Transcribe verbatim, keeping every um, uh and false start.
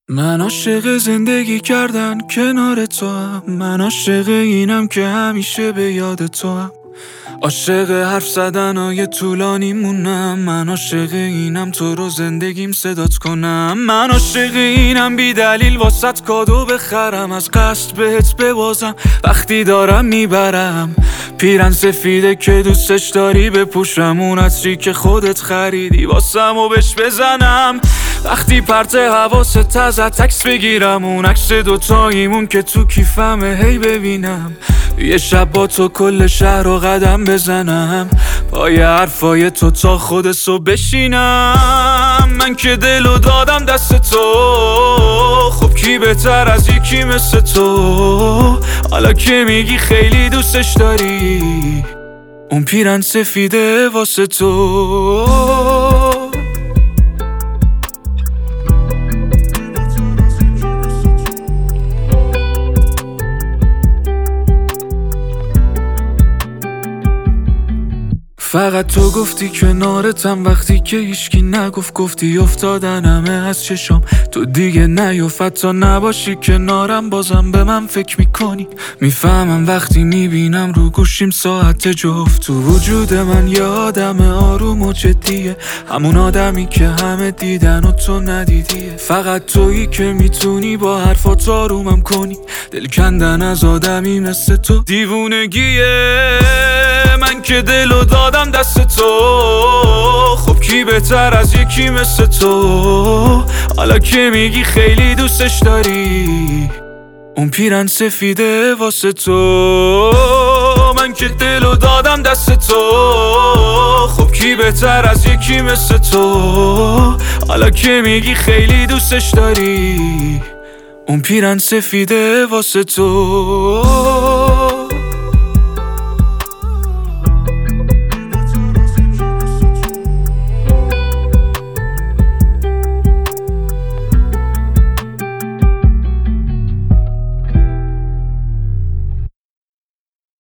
من عاشق زندگی کردن کنار تو هم، من عاشق اینم که همیشه به یاد تو هم، عاشق حرف زدن های طولانی مونم، من عاشق اینم تو رو زندگیم صدات کنم، من عاشق اینم بی دلیل واسط کادو بخرم، از قصد بهت ببازم وقتی دارم میبرم، پیرن سفیده که دوستش داری بپوشم، اون عطری که خودت خریدی واسم و بهش بزنم، وقتی پرت حواست ازت عکس بگیرم، اون عکس دوتاییمون که تو کیفمه هی ببینم، یه شب با تو کل شهر رو قدم بزنم، پای حرفای تو تا خود صبح بشینم، من که دلو دادم دست تو، خب کی بهتر از یکی مثل تو، حالا که میگی خیلی دوستش داری، اون پیرن سفیده واسه تو. فقط تو گفتی کنارتم وقتی که هیچکی نگفت، گفتی افتادن همه از چشام تو دیگه نیفت، تا نباشی کنارم بازم به من فکر میکنی، میفهمم وقتی میبینم رو گوشیم ساعت جفت، تو وجود من یه آدم آروم و جدیه، همون آدمی که همه دیدن و تو ندیدیه، فقط تویی که میتونی با حرفات آرومم کنی، دل کندن از آدمی مثل تو دیوونگیه، من که دلو دادم دست تو، خب کی بهتر از یکی مثل تو، حالا که میگی خیلی دوستش داری، اون پیرن سفیده واسه تو، من که دلو دادم دست تو، خب کی بهتر از یکی مثل تو، حالا که میگی خیلی دوستش داری، اون پیرن سفیده واسه تو.